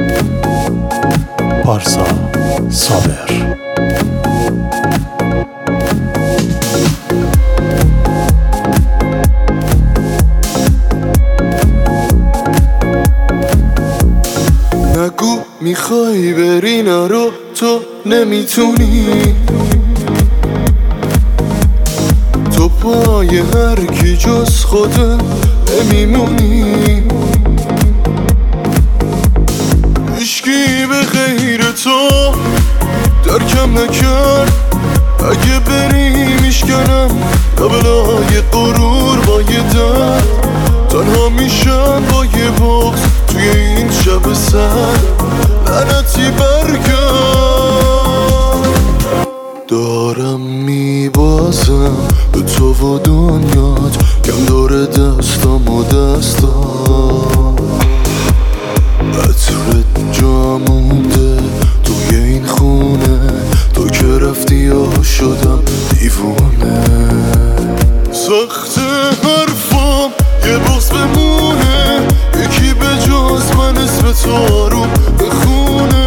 پارسا صابر. نگو میخوای بری نرو، تو نمیتونی، تو پای هر کی جز خودت نمیمونی. هیچکی به غیر تو درکم نکرد، اگه بری میشکنم لبلای غرور با یه درد. تنها میشم با یه بغض توی این شب سرد، لعنتی برگرد. دارم میبازم به تو و دنیات، کم داره دستام و دستام. عطرت جا مونده توی این خونه، تو که رفتی یا شدم دیوونه. سخت حرفام یه بغض بمونه، یکی به جز من اسم تو آروم بخونه.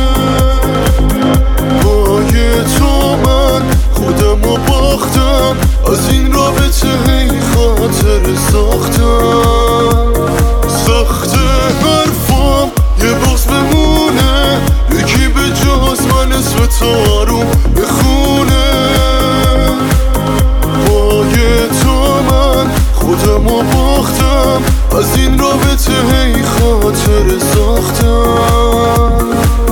پای تو من خودم رو باختم، از این رابطه هی خاطر ساختم. سخت حرفام یه بغض بمونه، یکی به جز من اسم تو آروم بخونه. پای تو من خودم رو باختم، از این رابطه هی خاطر ساختم.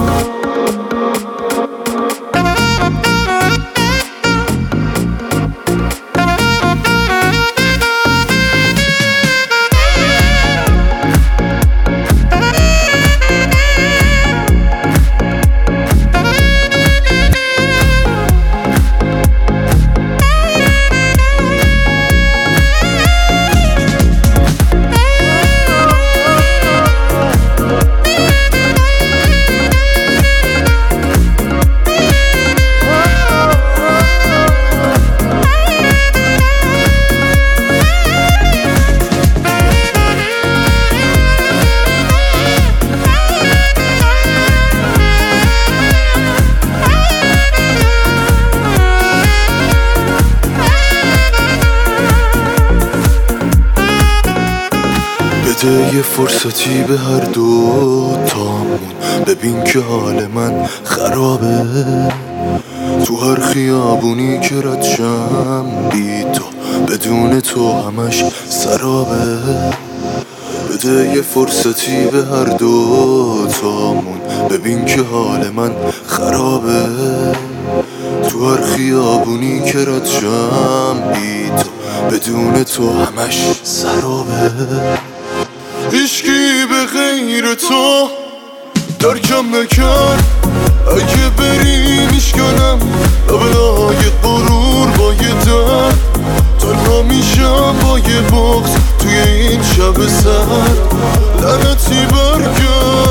بده یه فرصتی به هر دو تامون، ببین که حال من خرابه. تو هر خیابونی که رد شم بی تو، بدون تو همش سرابه. بده یه فرصتی به هر دو تامون، ببین که حال من خرابه. تو هر خیابونی که رد شم بی تو، بدون تو همش سرابه. هیچکی به غیر تو درکم نکرد، اگه بری میشکنم لبلای غرور با یه درد. تنها میشم با یه بغض توی این شب سرد، لعنتی برگرد.